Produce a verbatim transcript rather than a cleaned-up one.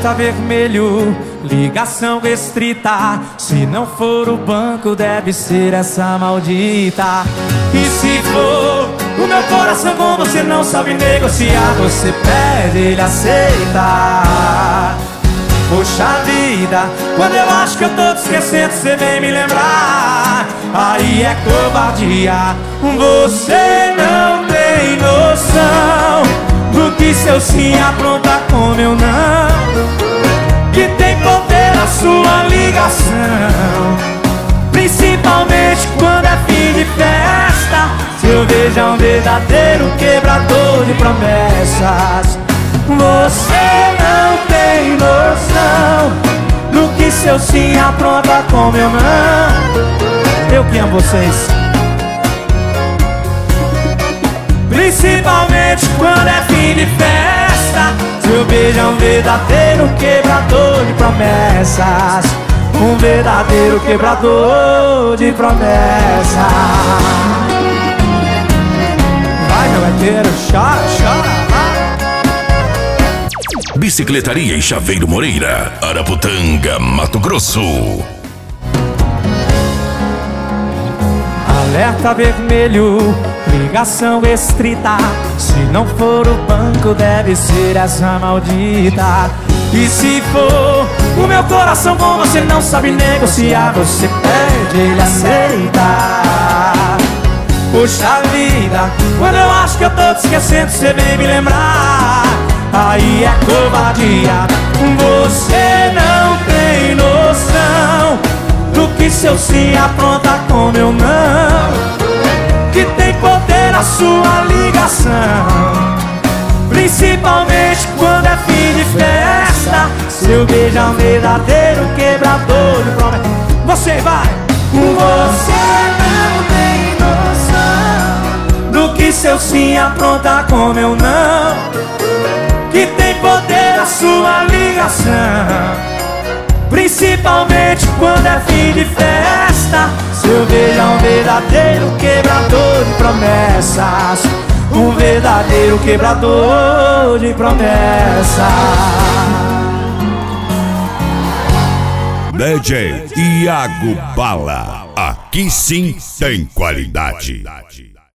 Alerta vermelho, ligação restrita. Se não for o banco, deve ser essa maldita. E se for o meu coração com você não sabe negociar, você pede, ele aceita. Poxa vida, quando eu acho que eu tô te esquecendo, você vem me lembrar. Aí é covardia, você não tem noção do que seu sim apronta com meu não, que tem poder na sua ligação, principalmente quando é fim de festa. Seu beijo é um verdadeiro quebrador de promessas. Você não tem noção do que seu sim apronta com meu não. Eu que amo vocês, principalmente quando é fim de festa. Seu beijo é um verdadeiro quebrador de promessas. Um verdadeiro quebrador de promessas. Vai, meu gaiteiro, chora, chora. Bicicletaria em Chaveiro Moreira, Araputanga, Mato Grosso. Alerta vermelho, ligação restrita. Se não for o banco, deve ser essa maldita. E se for o meu coração com você não sabe negociar, você pede, ele aceita. Poxa vida, quando eu acho que eu tô te esquecendo, você vem me lembrar. Aí é covardia, você não tem noção do que seu sim apronta com meu não, que tem poder na sua ligação, principalmente quando é fim de festa. Seu beijo é um verdadeiro quebrador de promessas. Você vai, você não tem noção do que seu sim apronta com meu não, que tem poder na sua ligação, principalmente quando é fim de festa. Seu beijo é um verdadeiro quebrador de promessas. Um verdadeiro quebrador de promessas. D J Iago Bala, aqui sim tem qualidade.